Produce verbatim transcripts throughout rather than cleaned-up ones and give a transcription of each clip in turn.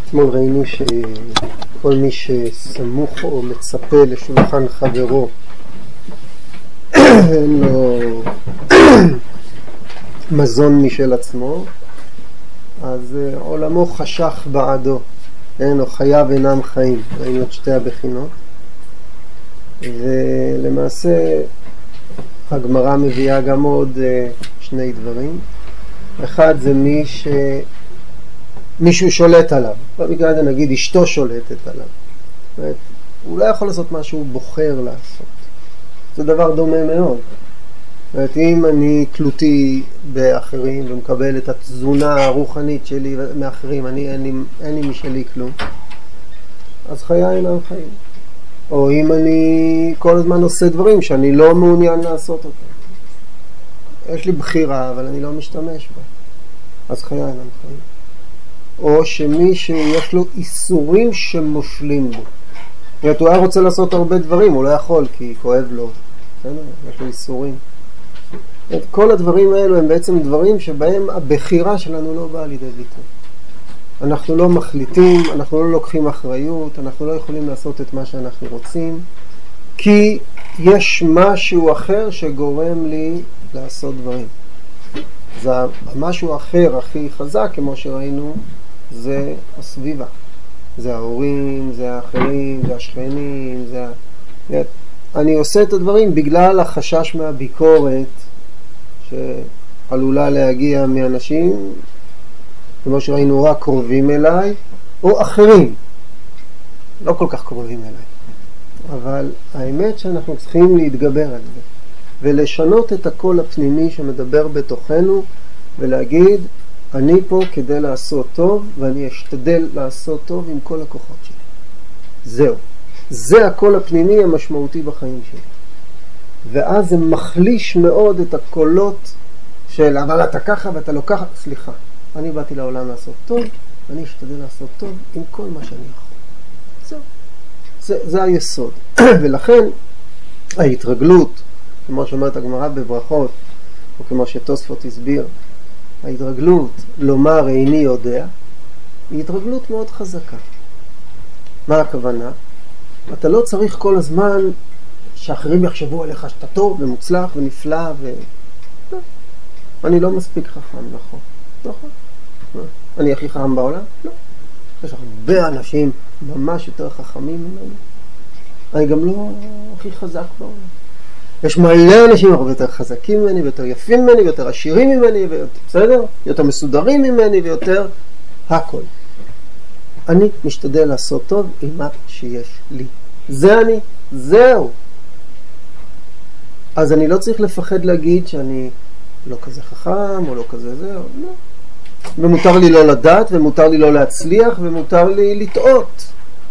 אתמול ראינו שכל מי שסמוך או מצפה לשולחן חברו אין לו מזון משל עצמו, אז עולמו חשך בעדו, אין, או חייו אינם חיים. ראינו את שתי הבחינות, ולמעשה הגמרא מביאה גם עוד שני דברים. אחד זה מי ש... מישהו שולט עליו, במקרה הזה נגיד אשתו שולטת עליו, זאת, הוא לא יכול לעשות מה שהוא בוחר לעשות. זה דבר דומה מאוד. זאת, אם אני תלותי באחרים ומקבל את התזונה הרוחנית שלי מאחרים, אני, אין לי, אין לי משלי כלום, אז חיי אינם חיים. או אם אני כל הזמן עושה דברים שאני לא מעוניין לעשות אותם, יש לי בחירה אבל אני לא משתמש בה, אז חיי אינם חיים. או שמי שיש לו איסורים שמושלים בו, זאת אומרת, הוא היה רוצה לעשות הרבה דברים, הוא לא יכול כי כואב לו, יש לו איסורים. את כל הדברים האלו הם בעצם דברים שבהם הבחירה שלנו לא באה לידי ביטוי. אנחנו לא מחליטים, אנחנו לא לוקחים אחריות, אנחנו לא יכולים לעשות את מה שאנחנו רוצים, כי יש משהו אחר שגורם לי לעשות דברים. זה המשהו אחר הכי חזק, כמו שראינו, זה הסביבה. זה ההורים, זה האחרים, זה השכנים, זה... אני עושה את הדברים בגלל החשש מהביקורת שעלולה להגיע מאנשים, כמו שראינו, רק קרובים אליי, או אחרים. לא כל כך קרובים אליי. אבל האמת שאנחנו צריכים להתגבר על זה, ולשנות את הקול הפנימי שמדבר בתוכנו, ולהגיד, אני פה כדי לעשות טוב, ואני אשתדל לעשות טוב עם כל הכוחות שלי. זהו. זה הקול הפנימי המשמעותי בחיים שלי. ואז זה מחליש מאוד את הקולות של, אבל אתה ככה ואתה לא ככה. סליחה, אני באתי לעולם לעשות טוב, ואני אשתדל לעשות טוב עם כל מה שאני יכול. זהו. זה, זה היסוד. ולכן, ההתרגלות, כמו שאומרת הגמרא בברכות, או כמו שתוספות הסביר, ההתרגלות לומר איני יודע, היא התרגלות מאוד חזקה. מה הכוונה? אתה לא צריך כל הזמן שאחרים יחשבו עליך שאתה טוב ומוצלח ונפלא ו... לא. אני לא מספיק חכם, נכון. נכון. אני הכי חכם בעולם? לא. יש הרבה אנשים ממש יותר חכמים ממני. אני גם לא הכי חזק בעולם. יש מלא אנשים הרבה יותר חזקים ממני, ויותר יפים ממני, ויותר עשירים ממני, ויותר, בסדר? יותר מסודרים ממני, ויותר הכל. אני משתדל לעשות טוב עם מה שיש לי. זה אני, זהו. אז אני לא צריך לפחד להגיד שאני לא כזה חכם, או לא כזה זהו, לא. ומותר לי לא לדעת, ומותר לי לא להצליח, ומותר לי לטעות.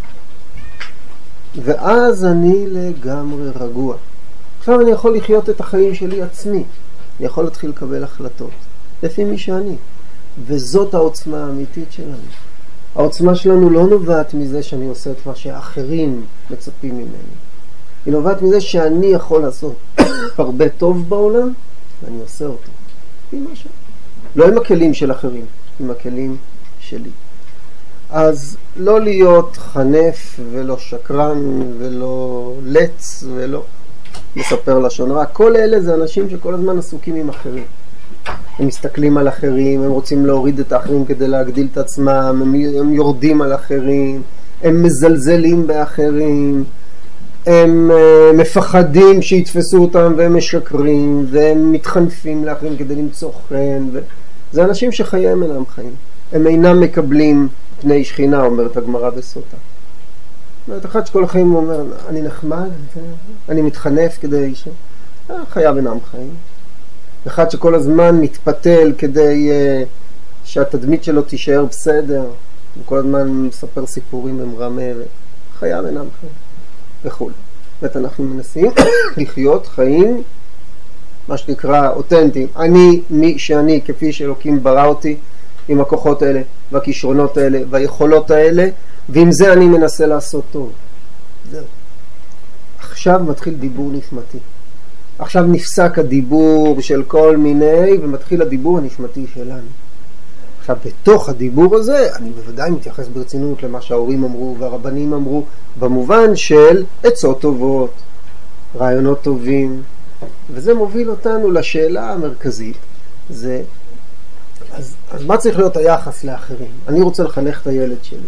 ואז אני לגמרי רגוע. עכשיו אני יכול לחיות את החיים שלי עצמי. אני יכול להתחיל לקבל החלטות. לפי מי שאני. וזאת העוצמה האמיתית שלנו. העוצמה שלנו לא נובעת מזה שאני עושה את מה שאחרים מצפים ממני. היא נובעת מזה שאני יכול לעשות הרבה טוב בעולם, ואני עושה אותו. עם משהו. לא עם הכלים של אחרים, עם הכלים שלי. אז לא להיות חנף ולא שקרן ולא לץ ולא מספר לשון רע. כל אלה זה אנשים שכל הזמן עסוקים עם אחרים. הם מסתכלים על אחרים, הם רוצים להוריד את האחרים כדי להגדיל את עצמם, הם, הם יורדים על אחרים, הם מזלזלים באחרים, הם uh, מפחדים שיתפסו אותם והם משקרים, והם מתחנפים לאחרים כדי למצוא חן. ו... זה אנשים שחייהם אינם חיים. הם אינם מקבלים פני שכינה, אומרת הגמרא בסוטה. זאת אומרת, אחד שכל החיים אומר, אני נחמד, אני מתחנף כדי ש... חייו אינם חיים. אחד שכל הזמן מתפתל כדי uh, שהתדמית שלו תישאר בסדר, וכל הזמן מספר סיפורים במרמה, וחייו אינם חיים, וכו'. זאת אנחנו מנסים לחיות חיים, מה שנקרא אותנטיים. אני מי שאני, כפי שאלוקים ברא אותי, עם הכוחות האלה, והכישרונות האלה, והיכולות האלה, ועם זה אני מנסה לעשות טוב. זהו. עכשיו מתחיל דיבור נשמתי. עכשיו נפסק הדיבור של כל מיני, ומתחיל הדיבור הנשמתי שלנו. עכשיו, בתוך הדיבור הזה, אני בוודאי מתייחס ברצינות למה שההורים אמרו והרבנים אמרו, במובן של עצות טובות, רעיונות טובים, וזה מוביל אותנו לשאלה המרכזית, זה, אז, אז מה צריך להיות היחס לאחרים? אני רוצה לחנך את הילד שלי.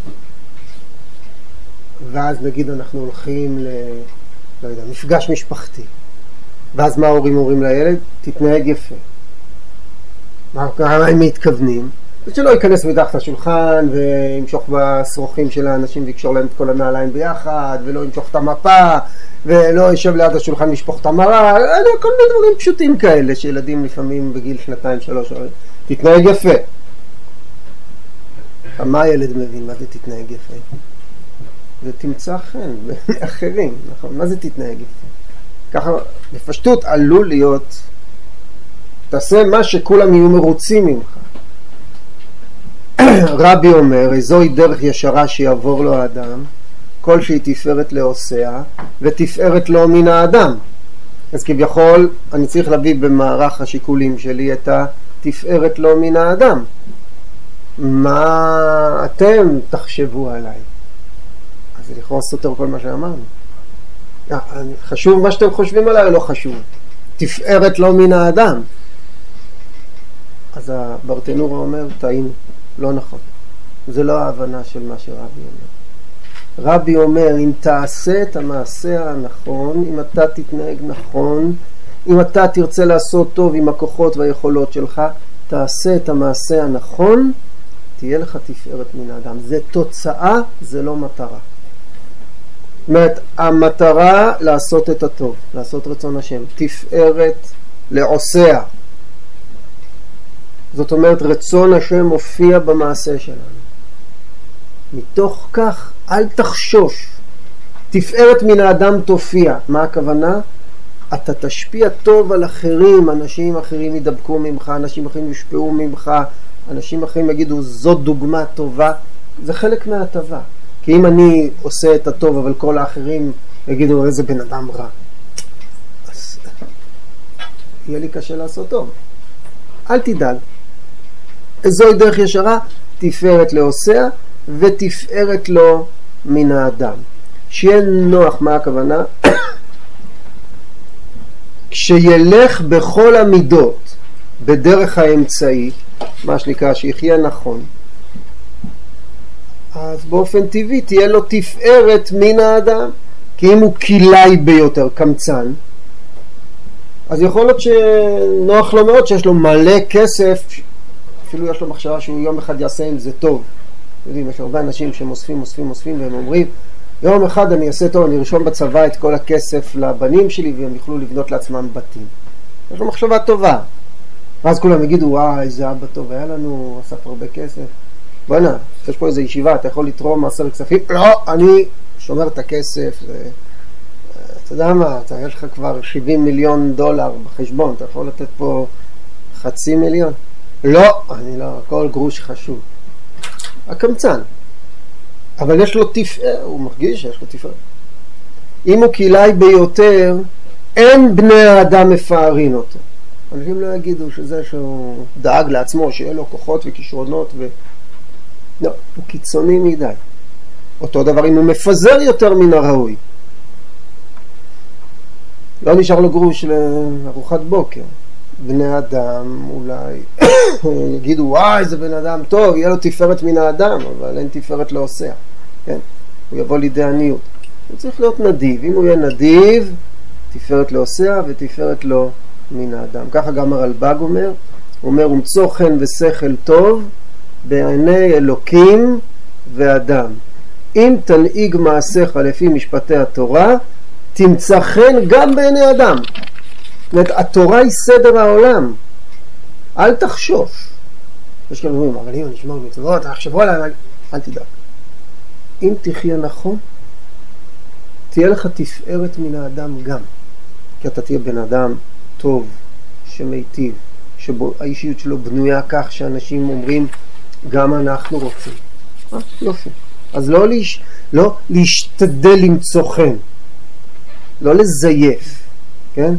ואז נגיד אנחנו הולכים ל... לא יודע, מפגש משפחתי. ואז מה ההורים אומרים לילד? תתנהג יפה. מה הם מתכוונים? שלא ייכנס מתחת לשולחן וימשוך בסרוכים של האנשים ויקשור להם את כל הנעליים ביחד, ולא ימשוך את המפה, ולא יישב ליד השולחן וישפוך את המרה, כל מיני דברים פשוטים כאלה שילדים לפעמים בגיל שנתיים שלוש אומרים, תתנהג יפה. מה הילד מבין? מה זה תתנהג יפה? זה תמצא חן באחרים, נכון? מה זה תתנהג יפה? ככה בפשטות עלול להיות, תעשה מה שכולם יהיו מרוצים ממך. רבי אומר, זוהי דרך ישרה שיעבור לו האדם, כל שהיא תפארת לעושיה, ותפארת לו מן האדם. אז כביכול, אני צריך להביא במערך השיקולים שלי את התפארת לו מן האדם. מה אתם תחשבו עליי? אז זה לכאורה סותר כל מה שאמרנו. חשוב מה שאתם חושבים עליי או לא חשוב? תפארת לו מן האדם. אז הברטנורה אומר, טעינו, לא נכון. זה לא ההבנה של מה שרבי אומר. רבי אומר, אם תעשה את המעשה הנכון, אם אתה תתנהג נכון, אם אתה תרצה לעשות טוב עם הכוחות והיכולות שלך, תעשה את המעשה הנכון, תהיה לך תפארת מן האדם. זה תוצאה, זה לא מטרה. זאת אומרת, המטרה לעשות את הטוב, לעשות רצון השם, תפארת לעושיה. זאת אומרת, רצון השם מופיע במעשה שלנו. מתוך כך, אל תחשוש. תפארת מן האדם תופיע. מה הכוונה? אתה תשפיע טוב על אחרים, אנשים אחרים ידבקו ממך, אנשים אחרים יושפעו ממך, אנשים אחרים יגידו, זאת דוגמה טובה. זה חלק מההטבה. כי אם אני עושה את הטוב, אבל כל האחרים יגידו, איזה בן אדם רע, אז יהיה לי קשה לעשות טוב. אל תדאג. זוהי דרך ישרה, תפארת לעושיה, ותפארת לו מן האדם. שיהיה נוח, מה הכוונה? כשילך בכל המידות, בדרך האמצעי, מה שנקרא, שיחיה נכון, אז באופן טבעי תהיה לו תפארת מן האדם. כי אם הוא קילאי ביותר, קמצן, אז יכול להיות שנוח לו מאוד שיש לו מלא כסף, אפילו יש לו מחשבה שהוא יום אחד יעשה עם זה טוב. יודעים, יש הרבה אנשים שמוספים, מוספים, מוספים, והם אומרים, יום אחד אני אעשה טוב, אני ארשום בצבא את כל הכסף לבנים שלי, והם יוכלו לבנות לעצמם בתים. יש לו מחשבה טובה. ואז כולם יגידו, וואי, איזה אבא טוב, היה לנו, אסף הרבה כסף. בוא'נה, יש פה איזו ישיבה, אתה יכול לתרום מעשר כספים? לא, אני שומר את הכסף. זה... אתה יודע מה, אתה, יש לך כבר שבעים מיליון דולר בחשבון, אתה יכול לתת פה חצי מיליון? לא, אני לא, כל גרוש חשוב. הקמצן. אבל יש לו תפארת, הוא מרגיש שיש לו תפארת. אם הוא קילאי ביותר, אין בני האדם מפארים אותו. אנשים לא יגידו שזה שהוא דאג לעצמו, שיהיה לו כוחות וכישרונות ו... לא, הוא קיצוני מדי. אותו דבר אם הוא מפזר יותר מן הראוי. לא נשאר לו גרוש לארוחת בוקר. בני אדם אולי יגידו, וואי, זה בן אדם טוב, יהיה לו תפארת מן האדם, אבל אין תפארת לעושיה. כן? הוא יבוא לידי עניות. הוא צריך להיות נדיב. אם הוא יהיה נדיב, תפארת לעושיה ותפארת לו מן האדם. ככה גם הרלב"ג אומר, הוא אומר, ומצוא חן ושכל טוב בעיני אלוקים ואדם. אם תנהיג מעשיך לפי משפטי התורה, תמצא חן גם בעיני אדם. זאת אומרת, התורה היא סדר העולם. אל תחשוש. יש כאלה אומרים, אבל אם אני אשמור מצוות, תחשבו עליי, אל תדאג. אם תחיה נכון, תהיה לך תפארת מן האדם גם. כי אתה תהיה בן אדם טוב, שמיטיב, שהאישיות שלו בנויה כך שאנשים אומרים, גם אנחנו רוצים. אה, יופי. אז לא, להש... לא להשתדל למצוא חן, לא לזייף, כן?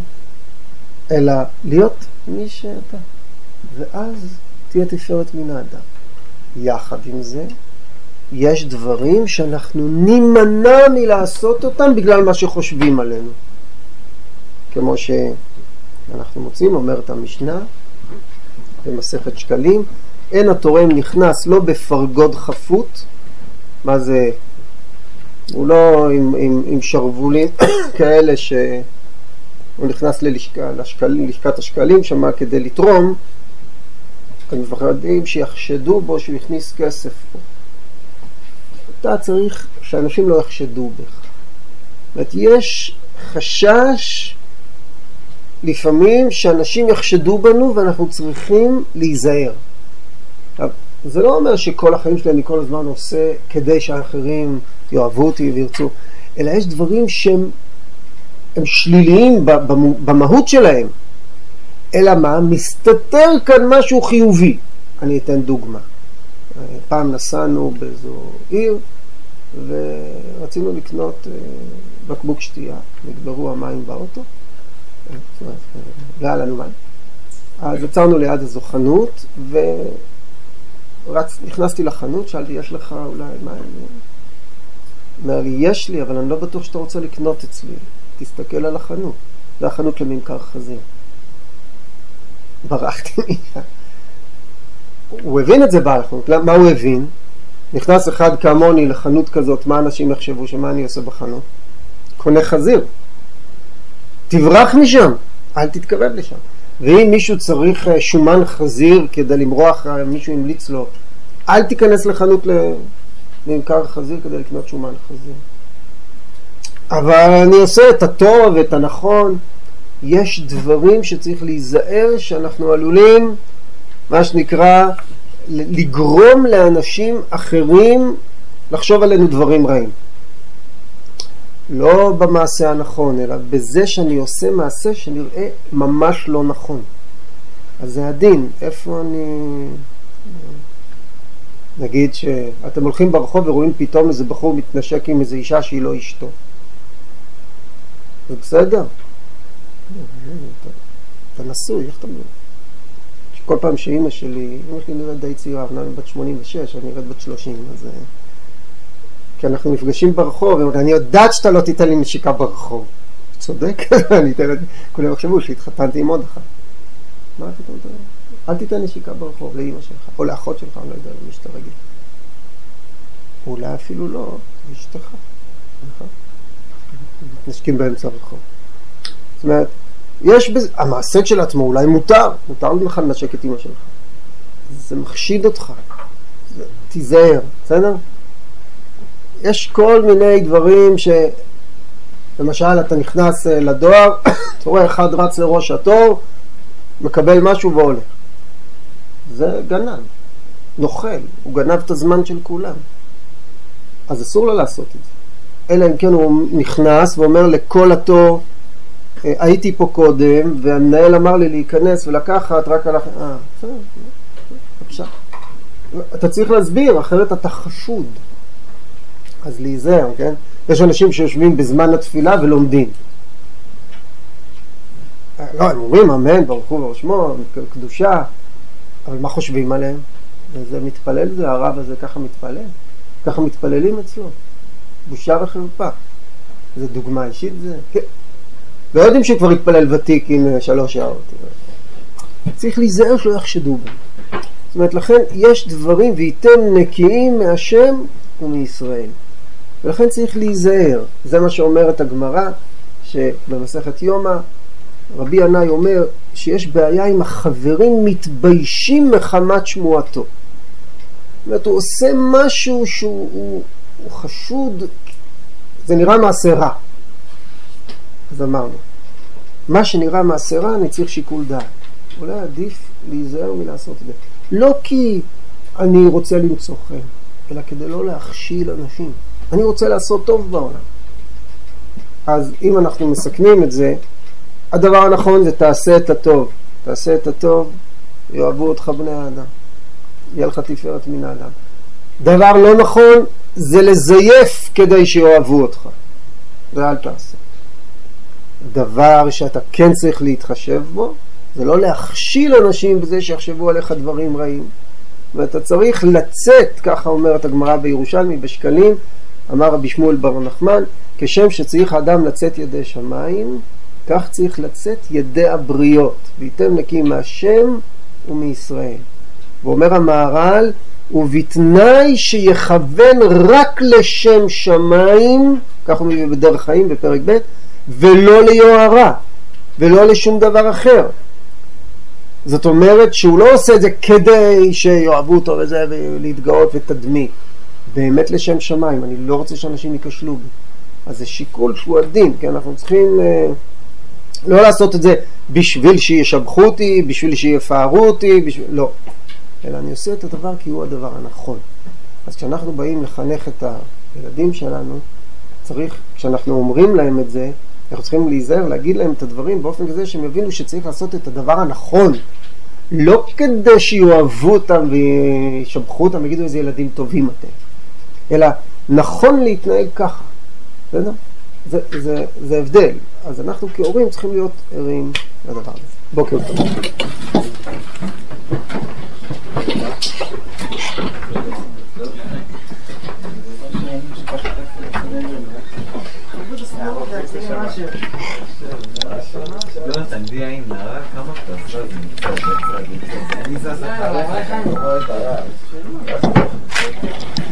אלא להיות מי שאתה. ואז תהיה תפארת מן האדם. יחד עם זה, יש דברים שאנחנו נימנע מלעשות אותם בגלל מה שחושבים עלינו. כמו שאנחנו מוצאים, אומרת המשנה, במסכת שקלים, אין התורם נכנס לא בפרגוד חפות, מה זה? הוא לא עם, עם, עם שרבולים כאלה שהוא נכנס ללשכה, לשקל, לשכת השקלים שמה כדי לתרום, הם מפחדים שיחשדו בו שהוא הכניס כסף פה. אתה צריך שאנשים לא יחשדו בך. זאת אומרת, יש חשש לפעמים שאנשים יחשדו בנו ואנחנו צריכים להיזהר. זה לא אומר שכל החיים שלי אני כל הזמן עושה כדי שהאחרים יאהבו אותי וירצו, אלא יש דברים שהם הם שליליים במהות שלהם. אלא מה? מסתתר כאן משהו חיובי. אני אתן דוגמה. פעם נסענו באיזו עיר ורצינו לקנות בקבוק שתייה. נגברו המים באוטו. לא היה לנו מים. אז עצרנו ליד איזו חנות ונכנסתי לחנות, שאלתי, יש לך אולי מים? אומר לי, יש לי, אבל אני לא בטוח שאתה רוצה לקנות אצלי. תסתכל על החנות. זה החנות לממכר חזיר. ברחתי מיד. הוא הבין את זה בחנות. מה הוא הבין? נכנס אחד כמוני לחנות כזאת, מה אנשים יחשבו שמה אני עושה בחנות? קונה חזיר. תברח משם, אל תתקרב לשם. ואם מישהו צריך שומן חזיר כדי למרוח, מישהו המליץ לו, אל תיכנס לחנות לממכר חזיר כדי לקנות שומן חזיר. אבל אני עושה את הטוב ואת הנכון. יש דברים שצריך להיזהר שאנחנו עלולים, מה שנקרא, לגרום לאנשים אחרים לחשוב עלינו דברים רעים. לא במעשה הנכון, אלא בזה שאני עושה מעשה שנראה ממש לא נכון. אז זה הדין. איפה אני... נגיד שאתם הולכים ברחוב ורואים פתאום איזה בחור מתנשק עם איזו אישה שהיא לא אשתו. זה בסדר? אתה נשוי, איך אתה אומר? כל פעם שאימא שלי, אימא שלי נראית די צעירה, אני בת שמונים ושש, אני נראית בת שלושים, אז... כי אנחנו נפגשים ברחוב, אני יודעת שאתה לא תיתן לי נשיקה ברחוב. צודק? אני אתן... כולם יחשבו שהתחתנתי עם עוד אחת. מה אתה אומר? אל תיתן נשיקה ברחוב לאימא שלך, או לאחות שלך, אני לא יודע, למי שאתה רגיל. אולי אפילו לא, לאשתך. נכון? נשקים באמצע הרחוב. זאת אומרת, יש בזה, המעשה של עצמו אולי מותר, מותר לך לנשק את אמא שלך. זה מחשיד אותך. זה, תיזהר, בסדר? יש כל מיני דברים ש... למשל, אתה נכנס לדואר, אתה רואה אחד רץ לראש התור, מקבל משהו והולך. זה גנב, נוכל, הוא גנב את הזמן של כולם. אז אסור לו לעשות את זה. אלא אם כן הוא נכנס ואומר לכל התור, הייתי פה קודם, והמנהל אמר לי להיכנס ולקחת רק על... אה, בסדר, בבקשה. אתה צריך להסביר, אחרת אתה חשוד. אז להיזהר, כן? יש אנשים שיושבים בזמן התפילה ולומדים. לא, הם אומרים אמן, ברוך הוא ורשמו, קדושה, אבל מה חושבים עליהם? זה מתפלל זה, הרב הזה ככה מתפלל. ככה מתפללים אצלו. בושה וחרפה. זה דוגמה אישית זה. כן. לא יודעים שכבר התפלל ותיק עם שלוש שעות. צריך להיזהר שלא יחשדו בהם. זאת אומרת, לכן יש דברים וייתם נקיים מהשם ומישראל. ולכן צריך להיזהר. זה מה שאומרת הגמרא, שבמסכת יומא, רבי ינאי אומר שיש בעיה עם החברים מתביישים מחמת שמועתו. זאת אומרת, הוא עושה משהו שהוא הוא, הוא חשוד, זה נראה מעשה רע. אז אמרנו, מה שנראה מעשה רע, אני צריך שיקול דעת. אולי עדיף להיזהר מלעשות את זה. לא כי אני רוצה למצוא חן, אלא כדי לא להכשיל אנשים. אני רוצה לעשות טוב בעולם. אז אם אנחנו מסכנים את זה, הדבר הנכון זה תעשה את הטוב. תעשה את הטוב, יאהבו אותך בני האדם. יהיה לך תפארת מן האדם. דבר לא נכון זה לזייף כדי שיאהבו אותך. זה אל תעשה. דבר שאתה כן צריך להתחשב בו, זה לא להכשיל אנשים בזה שיחשבו עליך דברים רעים, ואתה צריך לצאת, ככה אומרת הגמרא בירושלמי בשקלים, אמר רבי שמואל בר נחמן, כשם שצריך האדם לצאת ידי שמיים, כך צריך לצאת ידי הבריות, ויתם נקי מהשם ומישראל. ואומר המהר"ל, ובתנאי שיכוון רק לשם שמיים, כך הוא מביא בדרך חיים בפרק ב', ולא ליוהרה, ולא לשום דבר אחר. זאת אומרת שהוא לא עושה את זה כדי שיאהבו אותו וזה, ולהתגאות ותדמית. באמת לשם שמיים, אני לא רוצה שאנשים יקשלו בי. אז זה שיקול שהוא עדין, כי אנחנו צריכים אה, לא לעשות את זה בשביל שישבחו אותי, בשביל שיפארו אותי, בשביל... לא. אלא אני עושה את הדבר כי הוא הדבר הנכון. אז כשאנחנו באים לחנך את הילדים שלנו, צריך, כשאנחנו אומרים להם את זה, אנחנו צריכים להיזהר, להגיד להם את הדברים באופן כזה שהם יבינו שצריך לעשות את הדבר הנכון. לא כדי שיאהבו אותם וישבחו אותם ויגידו איזה ילדים טובים אתם. אלא נכון להתנהג ככה. בסדר? זה, זה, זה הבדל. אז אנחנו כהורים צריכים להיות ערים לדבר הזה. בוקר טוב. יונתן, בי העין נערה, כמה פתח, זה נמצא, זה נמצא, אני זז אחריך, אני רואה את הרעש.